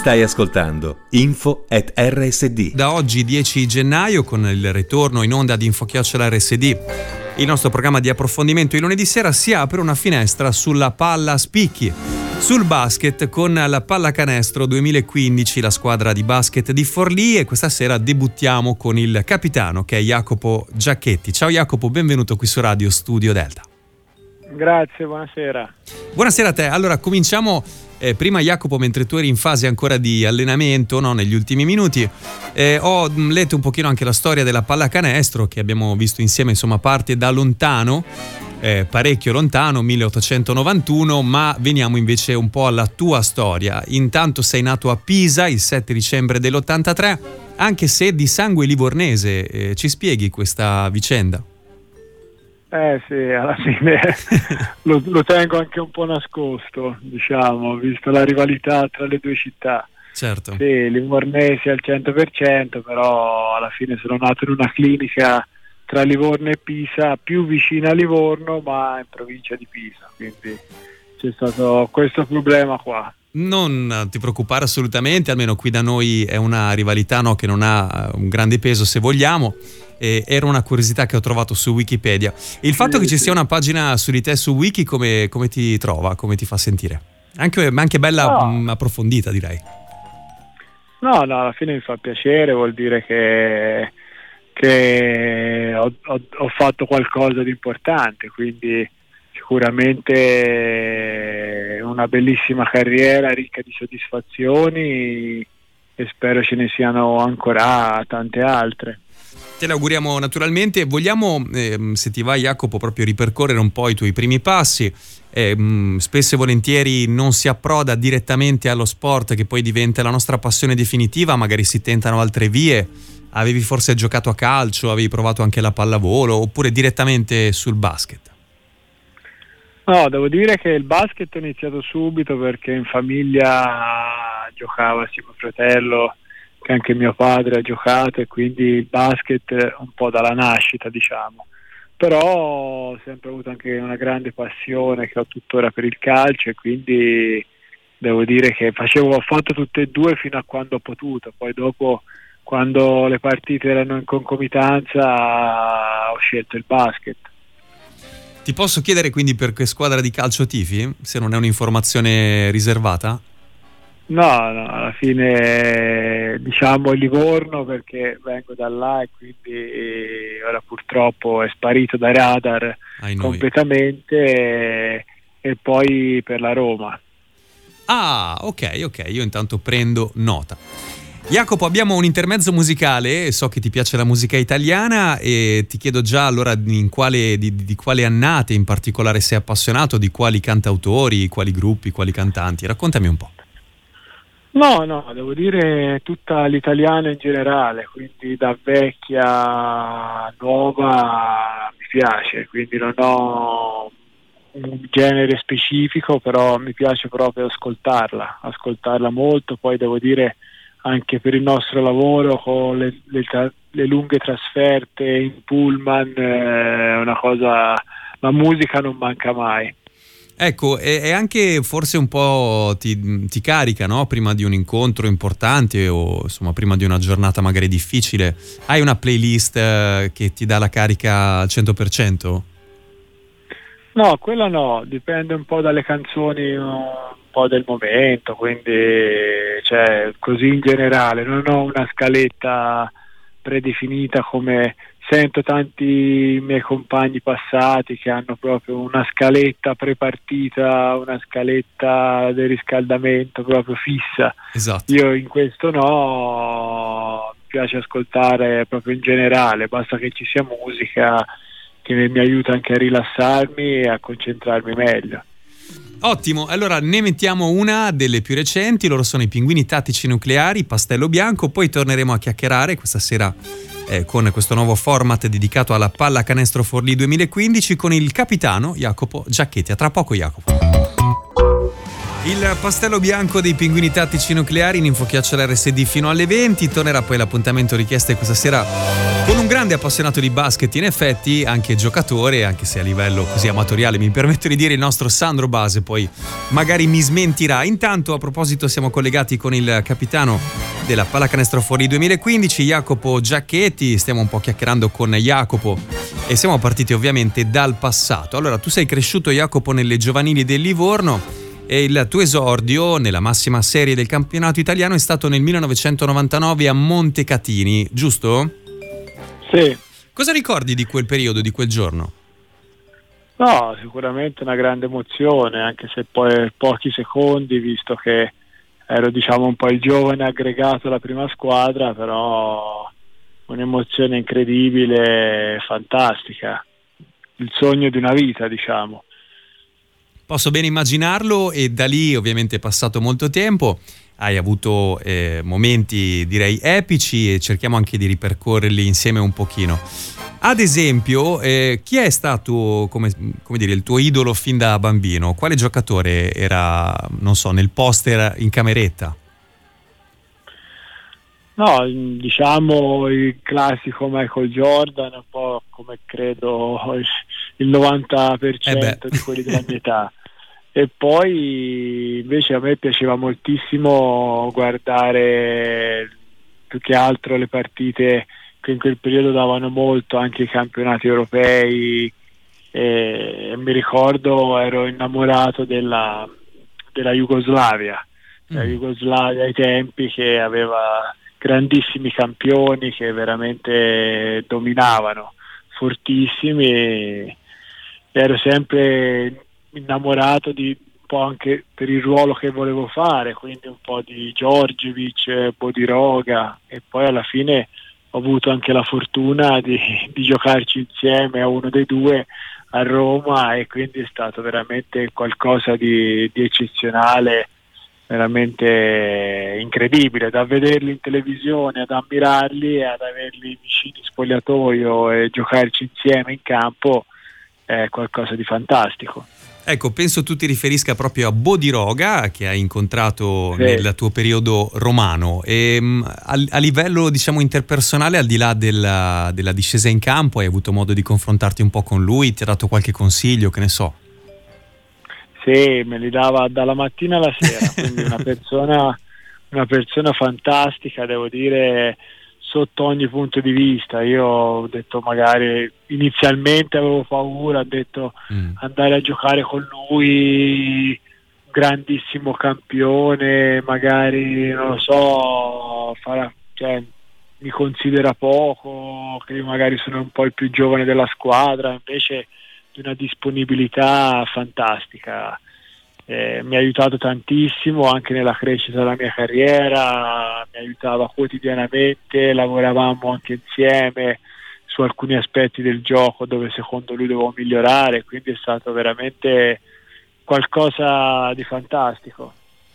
Stai ascoltando info@rsd. Da oggi 10 gennaio, con il ritorno in onda di info@rsd, il nostro programma di approfondimento il lunedì sera, si apre una finestra sulla palla a spicchi, sul basket con la Pallacanestro 2015, la squadra di basket di Forlì, e questa sera debuttiamo con il capitano, che è Jacopo Giacchetti. Ciao Jacopo, benvenuto qui su Radio Studio Delta. Grazie, buonasera. Buonasera a te. Allora cominciamo. Prima Jacopo, mentre tu eri in fase ancora di allenamento, no, negli ultimi minuti, ho letto un pochino anche la storia della pallacanestro, che abbiamo visto insieme, insomma parte da lontano, parecchio lontano, 1891, ma veniamo invece un po' alla tua storia. Intanto sei nato a Pisa il 7 dicembre dell'83, anche se di sangue livornese. Ci spieghi questa vicenda? Sì, alla fine lo tengo anche un po' nascosto, diciamo, visto la rivalità tra le due città. Certo. Sì, livornesi al 100%, però alla fine sono nato in una clinica tra Livorno e Pisa, più vicina a Livorno, ma in provincia di Pisa, quindi c'è stato questo problema qua. Non ti preoccupare assolutamente, almeno qui da noi è una rivalità, no, che non ha un grande peso, se vogliamo. Era una curiosità che ho trovato su Wikipedia. Il fatto che ci sia una pagina su di te su Wiki, come ti trova, come ti fa sentire? Anche bella, approfondita, direi. No, alla fine mi fa piacere, vuol dire che ho fatto qualcosa di importante, quindi sicuramente una bellissima carriera ricca di soddisfazioni, e spero ce ne siano ancora tante altre. Te le auguriamo naturalmente. Vogliamo, se ti va Jacopo, proprio ripercorrere un po' i tuoi primi passi. Spesso e volentieri non si approda direttamente allo sport, che poi diventa la nostra passione definitiva, magari si tentano altre vie. Avevi forse giocato a calcio, avevi provato anche la pallavolo, oppure direttamente sul basket? No, devo dire che il basket ho iniziato subito, perché in famiglia giocava sia mio fratello che anche mio padre ha giocato, e quindi il basket un po' dalla nascita, diciamo. Però ho sempre avuto anche una grande passione, che ho tuttora, per il calcio, e quindi devo dire che ho fatto tutte e due fino a quando ho potuto. Poi dopo, quando le partite erano in concomitanza, ho scelto il basket. Ti posso chiedere quindi per che squadra di calcio tifi? Se non è un'informazione riservata? No, alla fine diciamo il Livorno, perché vengo da là e quindi ora purtroppo è sparito dai radar completamente, e poi per la Roma. Ah, ok, io intanto prendo nota. Jacopo, abbiamo un intermezzo musicale, so che ti piace la musica italiana, e ti chiedo già allora di quale annate in particolare sei appassionato, di quali cantautori, quali gruppi, quali cantanti. Raccontami un po'. No, devo dire tutta l'italiana in generale, quindi da vecchia a nuova mi piace, quindi non ho un genere specifico, però mi piace proprio ascoltarla molto. Poi devo dire, anche per il nostro lavoro, con le lunghe trasferte in pullman, è una cosa, la musica non manca mai. Ecco, e anche forse un po' ti carica, no? Prima di un incontro importante, o insomma prima di una giornata magari difficile. Hai una playlist che ti dà la carica al 100%? No, quella no, dipende un po' dalle canzoni, un po' del momento, quindi così in generale. Non ho una scaletta predefinita, come sento tanti miei compagni passati che hanno proprio una scaletta prepartita, una scaletta del riscaldamento proprio fissa. Esatto. Io in questo no, mi piace ascoltare proprio in generale, basta che ci sia musica che mi aiuta anche a rilassarmi e a concentrarmi meglio. Ottimo, allora ne mettiamo una delle più recenti. Loro sono i Pinguini Tattici Nucleari, Pastello Bianco. Poi torneremo a chiacchierare questa sera con questo nuovo format dedicato alla Pallacanestro Forlì 2015 con il capitano Jacopo Giacchetti. A tra poco, Jacopo. Il Pastello Bianco dei Pinguini Tattici Nucleari in info@rsd fino alle 20. Tornerà poi l'appuntamento richiesto questa sera Con un grande appassionato di basket, in effetti, anche giocatore, anche se a livello così amatoriale, mi permetto di dire, il nostro Sandro Base, poi magari mi smentirà. Intanto, a proposito, siamo collegati con il capitano della Pallacanestro Fuori 2015, Jacopo Giacchetti. Stiamo un po' chiacchierando con Jacopo e siamo partiti ovviamente dal passato. Allora, tu sei cresciuto, Jacopo, nelle giovanili del Livorno e il tuo esordio nella massima serie del campionato italiano è stato nel 1999 a Montecatini, giusto? Sì. Cosa ricordi di quel periodo, di quel giorno? No, sicuramente una grande emozione, anche se poi pochi secondi, visto che ero diciamo un po' il giovane aggregato alla prima squadra, però un'emozione incredibile, fantastica, il sogno di una vita, diciamo. Posso ben immaginarlo, e da lì ovviamente è passato molto tempo, hai avuto momenti direi epici e cerchiamo anche di ripercorrerli insieme un pochino. Ad esempio, chi è stato come dire, il tuo idolo fin da bambino? Quale giocatore era, non so, nel poster in cameretta? No, diciamo il classico Michael Jordan, un po' come credo il 90% di quelli della mia età. E poi invece a me piaceva moltissimo guardare più che altro le partite che in quel periodo davano molto, anche i campionati europei, e mi ricordo ero innamorato della Jugoslavia, la Jugoslavia ai tempi, che aveva grandissimi campioni che veramente dominavano, fortissimi, e ero sempre innamorato di un po' anche per il ruolo che volevo fare, quindi un po' di Djordjevic, Bodiroga, e poi alla fine ho avuto anche la fortuna di giocarci insieme a uno dei due a Roma, e quindi è stato veramente qualcosa di eccezionale, veramente incredibile, da vederli in televisione, ad ammirarli e ad averli vicini in spogliatoio e giocarci insieme in campo è qualcosa di fantastico. Ecco, penso tu ti riferisca proprio a Bodiroga, che hai incontrato nel tuo periodo romano, e a livello diciamo interpersonale, al di là della discesa in campo, hai avuto modo di confrontarti un po' con lui? Ti ha dato qualche consiglio, che ne so? Sì, me li dava dalla mattina alla sera, quindi una persona fantastica, devo dire, sotto ogni punto di vista. Io ho detto, magari inizialmente avevo paura, ho detto andare a giocare con lui, grandissimo campione, magari non lo so, mi considera poco, che io magari sono un po' il più giovane della squadra, invece di una disponibilità fantastica. Mi ha aiutato tantissimo anche nella crescita della mia carriera, mi aiutava quotidianamente, lavoravamo anche insieme su alcuni aspetti del gioco dove secondo lui dovevo migliorare, quindi è stato veramente qualcosa di fantastico.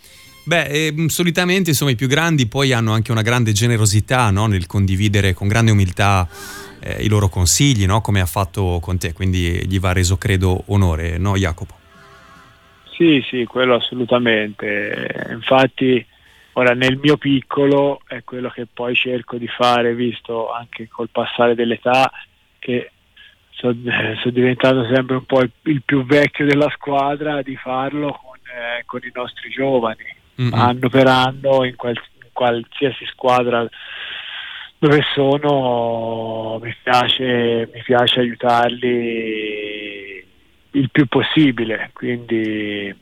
Solitamente insomma i più grandi poi hanno anche una grande generosità, no? Nel condividere con grande umiltà i loro consigli, no? Come ha fatto con te, quindi gli va reso credo onore, no Jacopo? Sì, quello assolutamente. Infatti ora nel mio piccolo è quello che poi cerco di fare, visto anche col passare dell'età che sto diventando sempre un po' il più vecchio della squadra, di farlo con i nostri giovani, anno per anno, in qualsiasi squadra dove sono, mi piace aiutarli il più possibile, quindi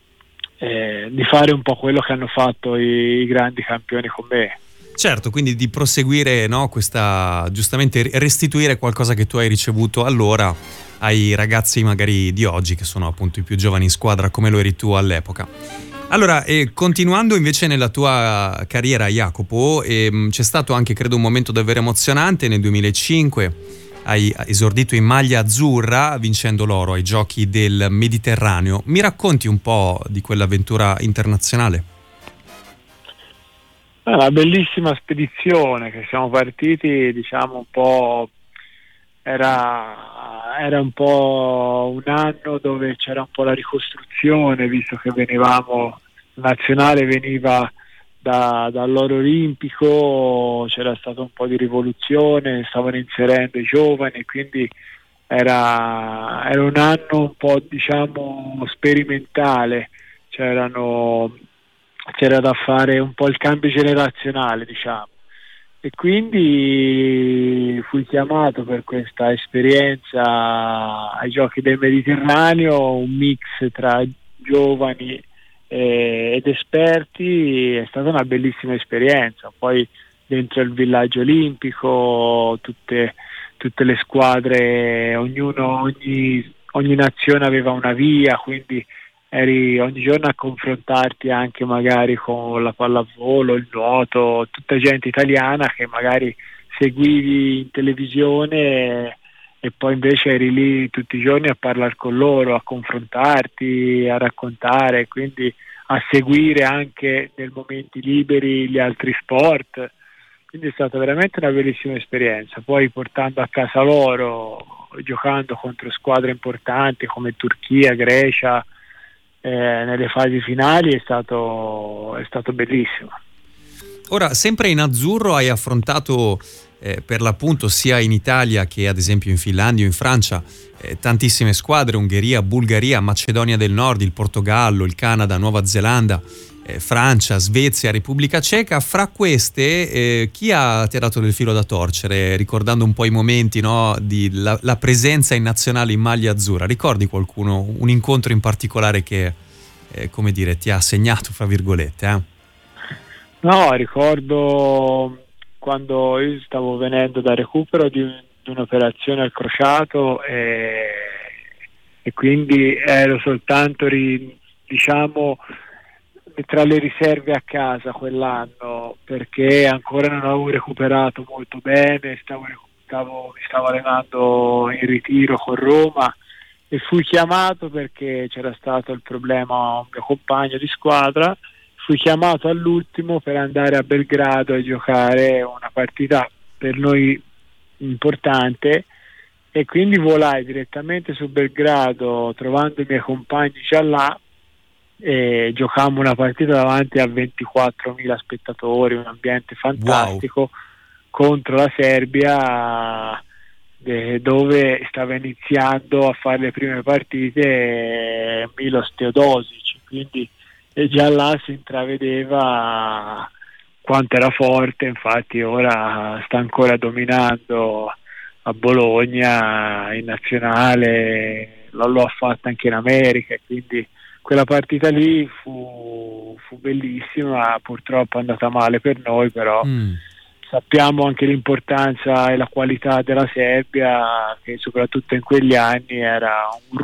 di fare un po' quello che hanno fatto i grandi campioni con me. Certo, quindi di proseguire, no, questa, giustamente restituire qualcosa che tu hai ricevuto allora ai ragazzi magari di oggi, che sono appunto i più giovani in squadra come lo eri tu all'epoca. Allora, continuando invece nella tua carriera, Jacopo, c'è stato anche credo un momento davvero emozionante nel 2005. Hai esordito in maglia azzurra vincendo l'oro ai Giochi del Mediterraneo. Mi racconti un po' di quell'avventura internazionale? Una bellissima spedizione che siamo partiti, diciamo un po', era un po' un anno dove c'era un po' la ricostruzione, visto che la nazionale veniva dall'oro olimpico c'era stato un po' di rivoluzione, stavano inserendo i giovani, quindi era un anno un po', diciamo, sperimentale, c'era da fare un po' il cambio generazionale, diciamo, e quindi fui chiamato per questa esperienza ai Giochi del Mediterraneo, un mix tra giovani ed esperti. È stata una bellissima esperienza. Poi dentro il villaggio olimpico tutte le squadre, ogni nazione aveva una via, quindi eri ogni giorno a confrontarti anche magari con la pallavolo, il nuoto, tutta gente italiana che magari seguivi in televisione e poi invece eri lì tutti i giorni a parlare con loro, a confrontarti, a raccontare, quindi a seguire anche nei momenti liberi gli altri sport. Quindi è stata veramente una bellissima esperienza. Poi portando a casa loro, giocando contro squadre importanti come Turchia, Grecia, nelle fasi finali è stato bellissimo. Ora, sempre in azzurro hai affrontato per l'appunto sia in Italia che ad esempio in Finlandia o in Francia tantissime squadre: Ungheria, Bulgaria, Macedonia del Nord, il Portogallo, il Canada, Nuova Zelanda, Francia, Svezia, Repubblica Ceca. Fra queste chi ti ha dato del filo da torcere, ricordando un po' i momenti, no, di la presenza in nazionale in maglia azzurra? Ricordi qualcuno, un incontro in particolare che come dire ti ha segnato, fra virgolette? No, ricordo quando io stavo venendo da recupero di un'operazione al crociato e quindi ero soltanto diciamo tra le riserve a casa quell'anno, perché ancora non avevo recuperato molto bene, mi stavo allenando in ritiro con Roma e fui chiamato perché c'era stato il problema, un mio compagno di squadra. Fui chiamato all'ultimo per andare a Belgrado a giocare una partita per noi importante e quindi volai direttamente su Belgrado trovando i miei compagni già là e giocammo una partita davanti a 24.000 spettatori, un ambiente fantastico. Wow. Contro la Serbia dove stava iniziando a fare le prime partite Milos Teodosic, quindi e già là si intravedeva quanto era forte. Infatti ora sta ancora dominando a Bologna in nazionale, lo ha fatto anche in America, quindi quella partita lì fu bellissima. Purtroppo è andata male per noi, però sappiamo anche l'importanza e la qualità della Serbia, che soprattutto in quegli anni era un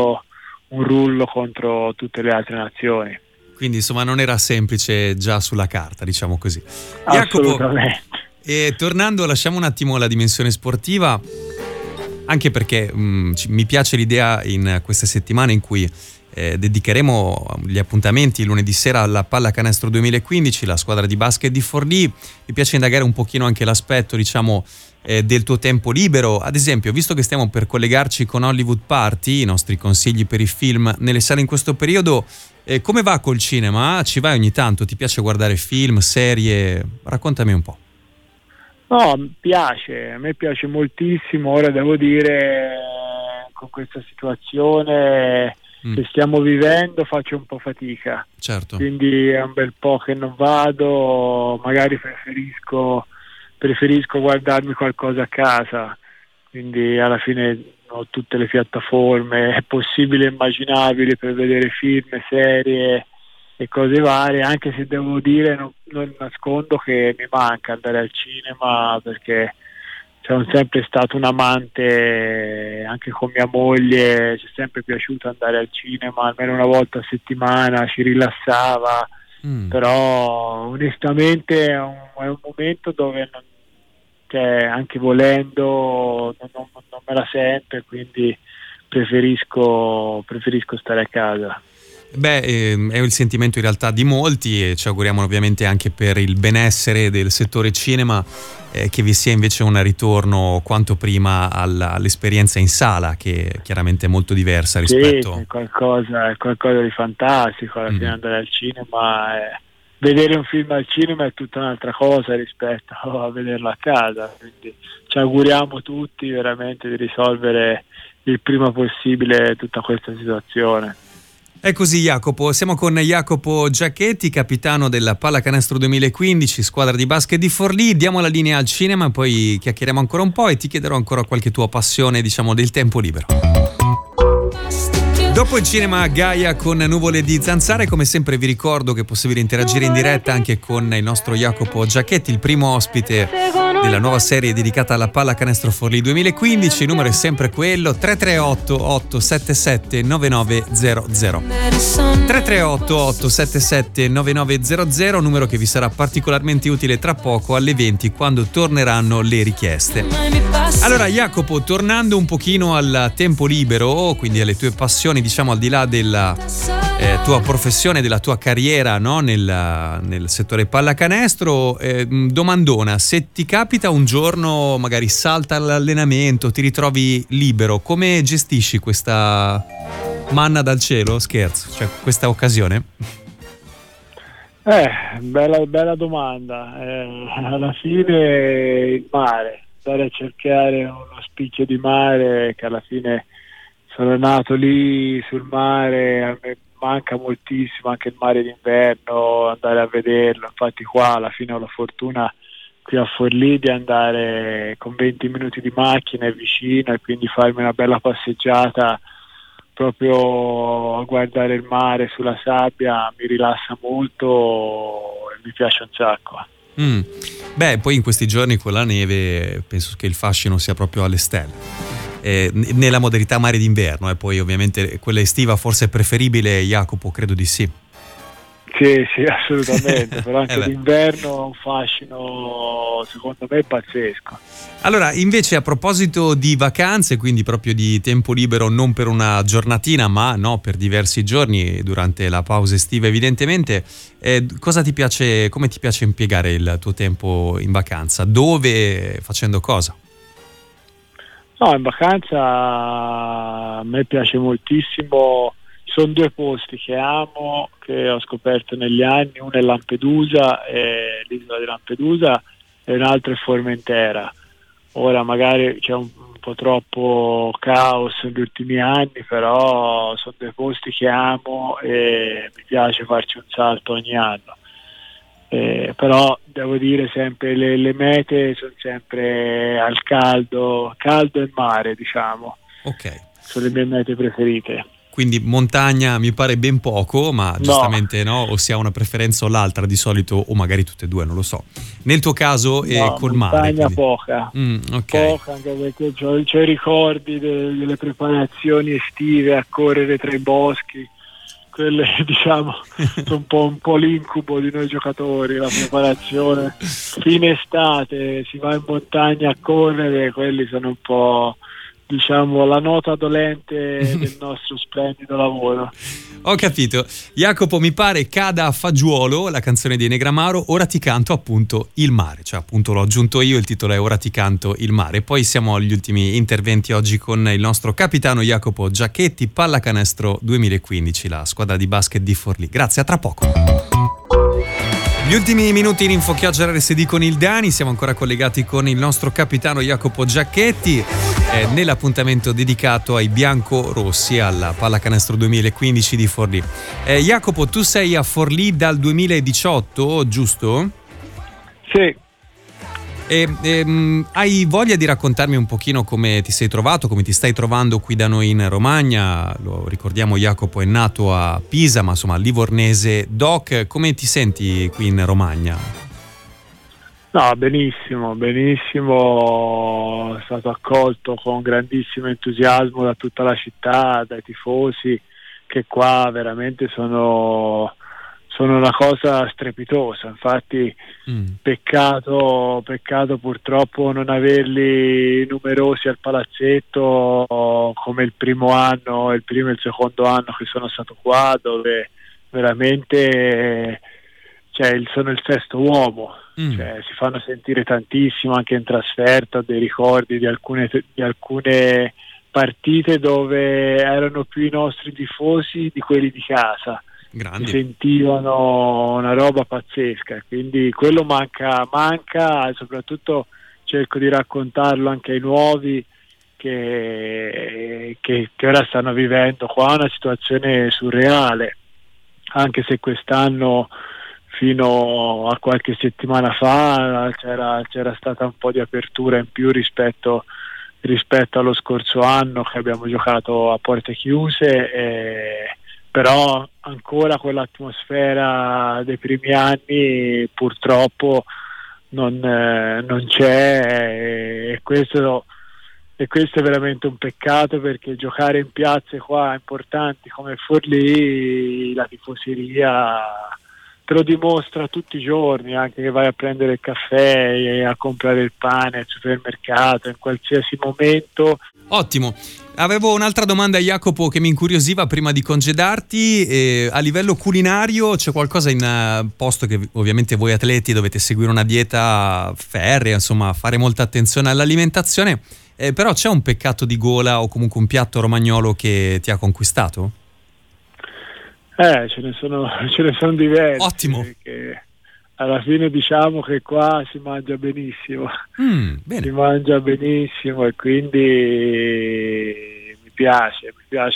rullo contro tutte le altre nazioni. Quindi insomma non era semplice già sulla carta, diciamo così. Assolutamente. Jacopo, tornando, lasciamo un attimo la dimensione sportiva, anche perché mi piace l'idea in queste settimane in cui dedicheremo gli appuntamenti lunedì sera alla Pallacanestro 2015, la squadra di basket di Forlì. Mi piace indagare un pochino anche l'aspetto, diciamo, del tuo tempo libero. Ad esempio, visto che stiamo per collegarci con Hollywood Party, i nostri consigli per i film nelle sale in questo periodo, come va col cinema? Ci vai ogni tanto? Ti piace guardare film, serie? Raccontami un po'. No, a me piace moltissimo. Ora devo dire, con questa situazione che stiamo vivendo faccio un po' fatica. Certo. Quindi è un bel po' che non vado, magari preferisco guardarmi qualcosa a casa, quindi alla fine ho tutte le piattaforme possibili e immaginabili per vedere film, serie e cose varie, anche se devo dire non nascondo che mi manca andare al cinema, perché sono sempre stato un amante, anche con mia moglie ci è sempre piaciuto andare al cinema almeno una volta a settimana, ci rilassava. Però onestamente è un momento dove anche volendo non me la sento, e quindi preferisco stare a casa. Beh, è il sentimento in realtà di molti, e ci auguriamo ovviamente anche per il benessere del settore cinema che vi sia invece un ritorno quanto prima all'esperienza in sala, che chiaramente è molto diversa rispetto... Sì, è qualcosa di fantastico, alla fine andare al cinema vedere un film al cinema è tutta un'altra cosa rispetto a vederlo a casa, quindi ci auguriamo tutti veramente di risolvere il prima possibile tutta questa situazione. È così, Jacopo, siamo con Jacopo Giacchetti, capitano della Pallacanestro 2015, squadra di basket di Forlì. Diamo la linea al cinema, poi chiacchieriamo ancora un po' e ti chiederò ancora qualche tua passione, diciamo, del tempo libero. Dopo il cinema, Gaia con Nuvole di Zanzare. Come sempre vi ricordo che è possibile interagire in diretta anche con il nostro Jacopo Giacchetti, il primo ospite della nuova serie dedicata alla Pallacanestro Forlì 2015. Il numero è sempre quello, 338 877 9900. 338 877 9900, numero che vi sarà particolarmente utile tra poco alle 20, quando torneranno le richieste. Allora, Jacopo, tornando un pochino al tempo libero, quindi alle tue passioni, diciamo al di là della tua professione, della tua carriera, no? nel settore pallacanestro, domandona: se ti capita un giorno, magari salta l'allenamento, ti ritrovi libero, come gestisci questa manna dal cielo? Scherzo, cioè questa occasione? Bella domanda. Alla fine il mare, andare a cercare uno spicchio di mare, che alla fine sono nato lì sul mare, a me manca moltissimo anche il mare d'inverno, andare a vederlo. Infatti qua alla fine ho la fortuna qui a Forlì di andare con 20 minuti di macchina, è vicino, e quindi farmi una bella passeggiata proprio a guardare il mare sulla sabbia mi rilassa molto e mi piace un sacco. Beh, poi in questi giorni con la neve penso che il fascino sia proprio alle stelle. Nella modalità mare d'inverno, e poi ovviamente quella estiva forse è preferibile, Jacopo, credo di sì. Sì, assolutamente, però anche d'inverno ha un fascino secondo me pazzesco. Allora, invece, a proposito di vacanze, quindi proprio di tempo libero, non per una giornatina ma no, per diversi giorni durante la pausa estiva evidentemente, cosa ti piace, come ti piace impiegare il tuo tempo in vacanza? Dove, facendo cosa? No, in vacanza a me piace moltissimo. Ci sono due posti che amo, che ho scoperto negli anni: uno è Lampedusa, l'isola di Lampedusa, e un altro è Formentera. Ora magari c'è un po' troppo caos negli ultimi anni, però sono due posti che amo e mi piace farci un salto ogni anno. Però devo dire sempre le mete sono sempre al caldo e mare, diciamo. Ok. Sono le mie mete preferite. Quindi montagna mi pare ben poco, ma giustamente no, o si ha una preferenza o l'altra di solito, o magari tutte e due, non lo so. Nel tuo caso è col mare. Montagna poca. Okay. Poca, anche perché c'ho i ricordi delle preparazioni estive a correre tra i boschi. Quelle, diciamo, sono un po' l'incubo di noi giocatori, la preparazione. Fine estate si va in montagna a correre, quelli sono un po', diciamo, la nota dolente del nostro splendido lavoro. Ho capito. Jacopo, mi pare cada a fagiolo la canzone di Negramaro, Ora ti canto appunto il mare, cioè appunto l'ho aggiunto io, il titolo è Ora ti canto il mare. Poi siamo agli ultimi interventi oggi con il nostro capitano Jacopo Giacchetti, Pallacanestro 2015, la squadra di basket di Forlì. Grazie, a tra poco. Gli ultimi minuti in InfoChioggia RSD con il Dani, siamo ancora collegati con il nostro capitano Jacopo Giacchetti nell'appuntamento dedicato ai bianco-rossi alla Pallacanestro 2015 di Forlì. Jacopo, tu sei a Forlì dal 2018, giusto? Sì. Hai voglia di raccontarmi un pochino come ti sei trovato, come ti stai trovando qui da noi in Romagna? Lo ricordiamo, Jacopo è nato a Pisa, ma insomma Livornese Doc. Come ti senti qui in Romagna? No, benissimo, sono stato accolto con grandissimo entusiasmo da tutta la città, dai tifosi, che qua veramente sono una cosa strepitosa. Infatti peccato purtroppo non averli numerosi al palazzetto come il primo e il secondo anno che sono stato qua, dove veramente sono il sesto uomo. Cioè, si fanno sentire tantissimo anche in trasferta. Ho dei ricordi di alcune partite dove erano più i nostri tifosi di quelli di casa. Grandi. sentivano una roba pazzesca, quindi quello manca e soprattutto cerco di raccontarlo anche ai nuovi che ora stanno vivendo qua una situazione surreale, anche se quest'anno fino a qualche settimana fa c'era stata un po' di apertura in più rispetto allo scorso anno, che abbiamo giocato a porte chiuse, però ancora quell'atmosfera dei primi anni purtroppo non c'è, e questo è veramente un peccato, perché giocare in piazze qua importanti come Forlì, la tifoseria te lo dimostra tutti i giorni, anche che vai a prendere il caffè e a comprare il pane al supermercato, in qualsiasi momento. Ottimo. Avevo un'altra domanda, Jacopo, che mi incuriosiva prima di congedarti. A livello culinario c'è qualcosa in posto che ovviamente voi atleti dovete seguire una dieta ferrea, insomma fare molta attenzione all'alimentazione, però c'è un peccato di gola o comunque un piatto romagnolo che ti ha conquistato? Ce ne sono diversi. Ottimo. Perché alla fine diciamo che qua si mangia benissimo. Bene. Si mangia benissimo e quindi mi piace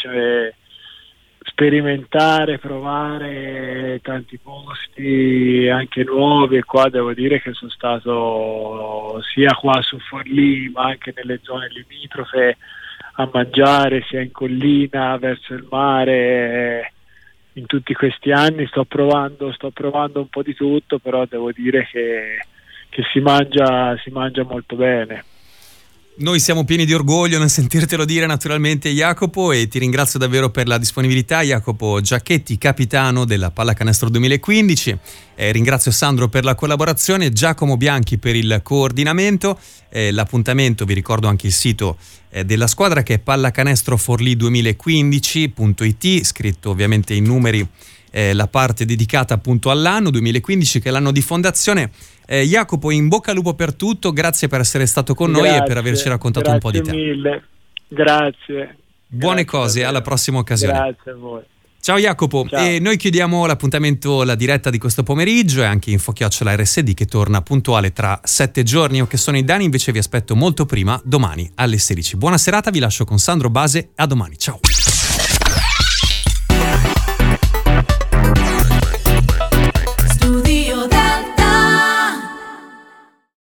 sperimentare, provare tanti posti anche nuovi, e qua devo dire che sono stato sia qua su Forlì ma anche nelle zone limitrofe a mangiare, sia in collina verso il mare. In tutti questi anni sto provando un po' di tutto, però devo dire che si mangia molto bene. Noi siamo pieni di orgoglio nel sentirtelo dire, naturalmente, Jacopo, e ti ringrazio davvero per la disponibilità. Jacopo Giacchetti, capitano della Pallacanestro 2015. Ringrazio Sandro per la collaborazione, Giacomo Bianchi per il coordinamento. L'appuntamento, vi ricordo anche il sito della squadra, che è pallacanestro2015.it, scritto ovviamente in numeri la parte dedicata appunto all'anno 2015, che è l'anno di fondazione. Jacopo, in bocca al lupo per tutto, grazie per essere stato con noi e per averci raccontato un po' di te. Grazie mille, grazie. Buone Grazie cose, davvero. alla prossima occasione. Grazie a voi. Ciao Jacopo. Ciao. E noi chiudiamo l'appuntamento, la diretta di questo pomeriggio, e anche Info@RSD che torna puntuale tra 7 giorni. Io che sono in Dani invece vi aspetto molto prima, domani alle 16. Buona serata, vi lascio con Sandro Base, a domani, ciao.